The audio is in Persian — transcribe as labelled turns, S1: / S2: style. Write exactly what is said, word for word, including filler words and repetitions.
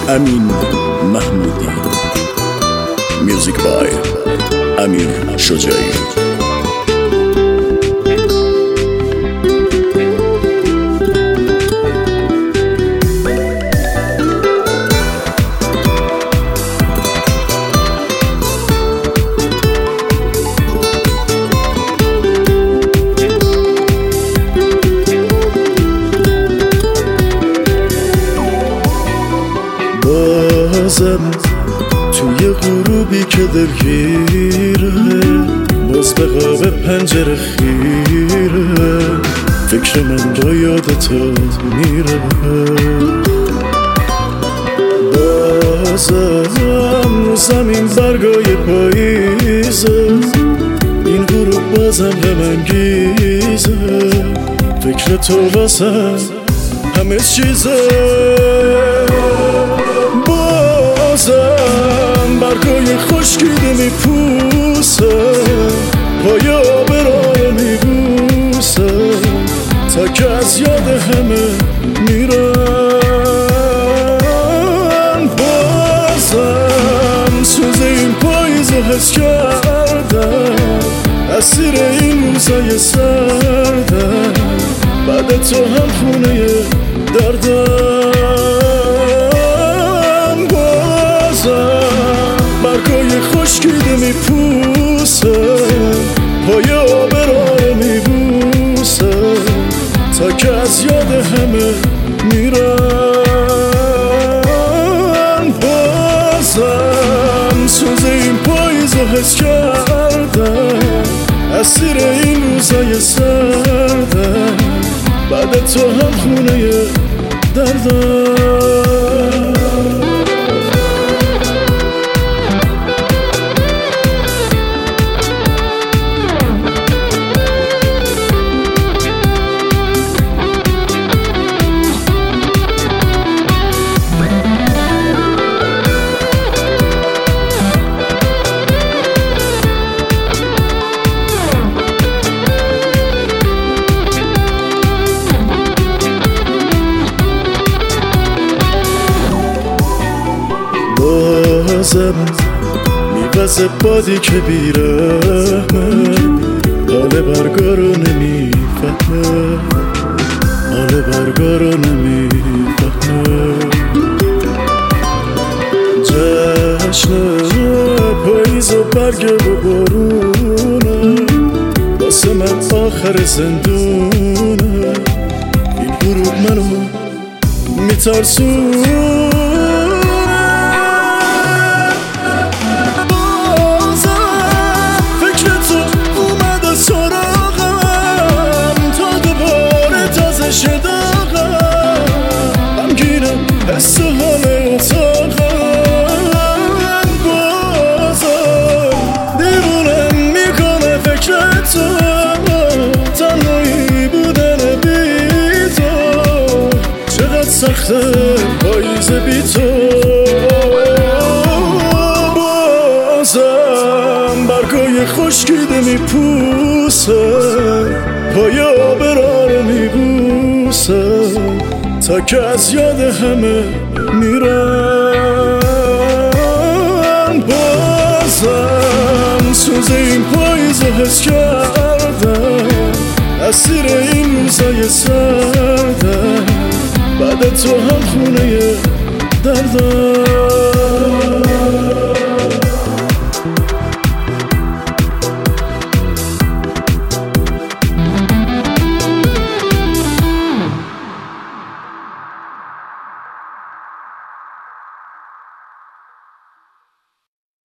S1: امین محمودی. میوزیک بای امیر شجاعی.
S2: بازم توی غروبی که دلگیره، باز به قاب پنجره خیره، فکر من با یادت میره. بازم رو زمین برگای پاییزه، این غروب بازم غم‌انگیزه، فکر تو واسم همه چیزه. بازم برگای خشکیده میپوسه، پای آب راه میبوسه، تا که از یاد همه میرن. بازم سوز این پاییزو حس کردم، اسیر این روزای سردم، بعد تو هم خونه دردم. برگای خشکیده میپوسه، پای آب راه میبوسه، تا که از یاد همه میرن. بازم سوز این پاییزو حس کردم، اسیر این روزای سردم، بعد تو هم خونه دردم. بازم میوزه بادی که بیرحمه، حال برگا رو نمیفهمه، حال برگا رو نمیفهمه. جشن پاییز و برگ و بارونه، واسه من آخر زندونه، این غروب منو میترسونه. حس همه اتاقم بازم دیوونم میکنه فکر تو، تنهایی بودن بی تو، چقدر سخته پاییز بی تو. بازم برگای خشکیده میپوسه، پای آب راه رو میبوسه، تا که از یاد همه میرن. بازم سوز این پاییزو حس کردم، اسیر این روزای سردم، بعد تو هم خونه دردم.